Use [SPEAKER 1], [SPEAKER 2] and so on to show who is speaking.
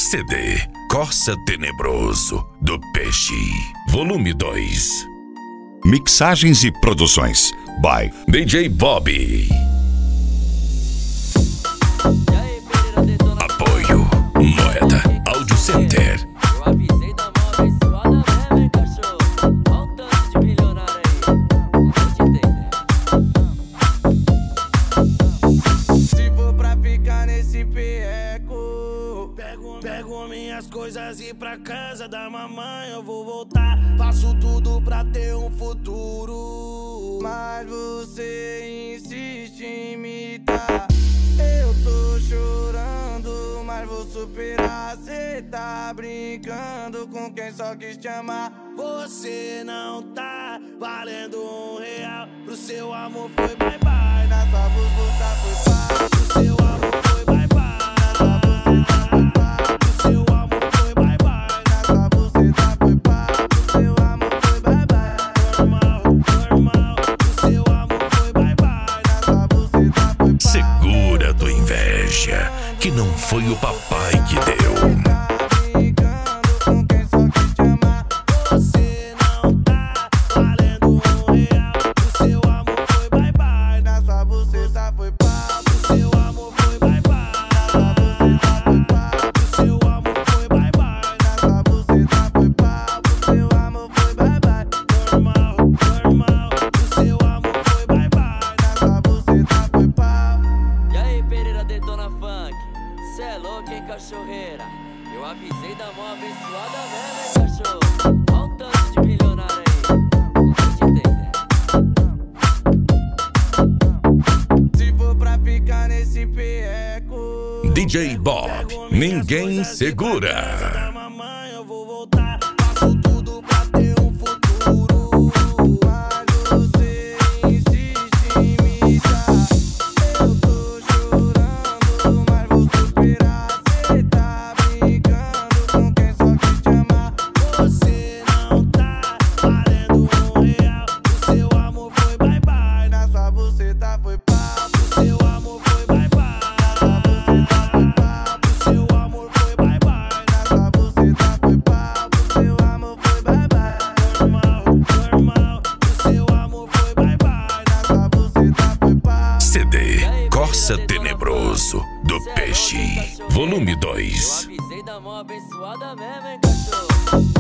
[SPEAKER 1] CD Corsa Tenebroso do Peixe, volume 2.
[SPEAKER 2] Mixagens e produções by
[SPEAKER 1] DJ Bob. Apoio Moeda Audio Center.
[SPEAKER 3] Eu avisei da mão abençoada mesmo, hein, cachorro? Olha o tanto de milionário aí. Vou te entender.
[SPEAKER 4] Se for pra ficar nesse perreco, pego minhas coisas e pra casa da mamãe eu vou voltar. Faço tudo pra ter um futuro, mas você insiste em me dar. Eu tô chorando, mas vou superar. Cê tá brincando com quem só quis te amar. Você não tá valendo R$1. Pro seu amor foi bye bye. Na sua busca foi pá. Pro seu amor foi bye bye. Pro seu amor foi bye bye. Na sua busca foi pá. Pro seu amor foi bye bye. Normal. Pro seu amor foi bye bye. Na sua busca foi pá.
[SPEAKER 1] Segura tua inveja, que não foi o papai que deu.
[SPEAKER 3] Cê é louco, hein, cachorreira? Eu avisei da mão abençoada mesmo, hein, cachorro? Olha o tanto de milionário aí. Vou te entender.
[SPEAKER 4] Se for pra ficar nesse perreco,
[SPEAKER 1] DJ Bob, ninguém segura.
[SPEAKER 4] mamãe eu vou voltar. Faço tudo pra ter um futuro, mas você insiste em me dar. Eu tô chorando, mas vou superar. Cê tá brincando com quem só quis te amar. Você não tá valendo R$1. O seu amor foi bye bye. Na sua buceta foi pá. O seu amor foi bye bye. O seu amor foi bye bye. Na sua buceta foi pá. O seu amor foi bye bye. Normal. O seu amor foi bye bye. Na sua buceta foi pá.
[SPEAKER 1] CD Corsa Tenebroso do Peixe, volume
[SPEAKER 3] Eu
[SPEAKER 1] 2.
[SPEAKER 3] avisei da mão abençoada mesmo, hein, cachorro?